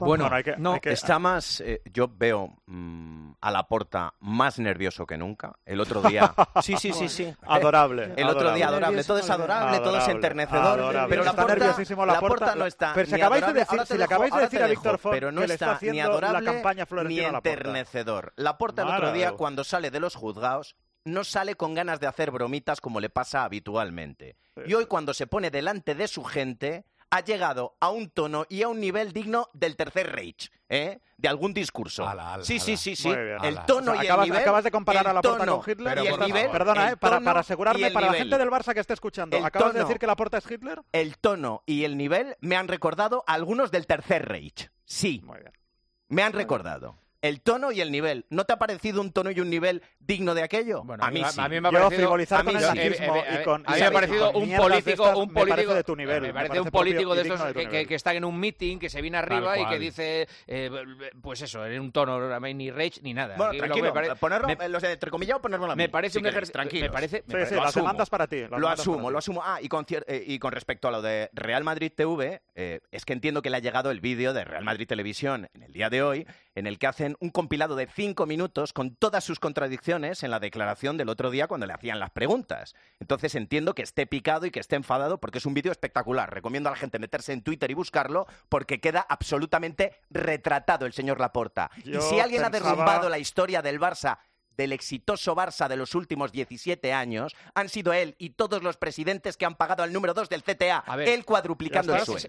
Bueno, no, está más... yo veo a Laporta más nervioso que nunca. El otro día... Sí. Adorable. El otro día adorable. Todo es adorable, todo es enternecedor. Adorable. Pero Está nerviosísimo Laporta no está pero si ni acabáis de adorable. decir, si le acabáis de decir a Víctor Font pero no que le está está ni haciendo la adorable campaña ni Florentino a Laporta. enternecedor. Laporta el otro día, cuando sale de los juzgados, no sale con ganas de hacer bromitas como le pasa habitualmente. Y hoy, cuando se pone delante de su gente, ha llegado a un tono y a un nivel digno del Tercer Reich, de algún discurso. Sí. El tono y el nivel... Acabas de comparar a Laporta con Hitler. Y el nivel, perdona, para asegurarme, para la gente del Barça que esté escuchando, ¿acabas de decir que Laporta es Hitler? El tono y el nivel me han recordado a algunos del Tercer Reich. Sí. Muy bien. Me han recordado. El tono y el nivel. ¿No te ha parecido un tono y un nivel digno de aquello? Bueno, a mí sí. A mí me ha parecido... frivolizar con el nazismo y con... A mí me ha parecido un político... Me parece de tu nivel. Me parece un político de esos que está en un meeting, que se viene arriba y que dice, pues eso, en un tono ni Reich ni nada. Bueno, tranquilo, ponerlo, los de entrecomillado, ponérmelo a mí. Me parece un ejercicio... Tranquilo. Sí, las demandas para ti. Lo asumo. Ah, y con respecto a lo de Real Madrid TV, es que entiendo que le ha llegado el vídeo de Real Madrid Televisión en el día de hoy, en el que hacen un compilado de 5 minutos con todas sus contradicciones en la declaración del otro día cuando le hacían las preguntas. Entonces entiendo que esté picado y que esté enfadado porque es un vídeo espectacular. Recomiendo a la gente meterse en Twitter y buscarlo porque queda absolutamente retratado el señor Laporta. Y si alguien ha derrumbado la historia del Barça, del exitoso Barça de los últimos 17 años, han sido él y todos los presidentes que han pagado al número 2 del CTA, él cuadruplicando el sueldo.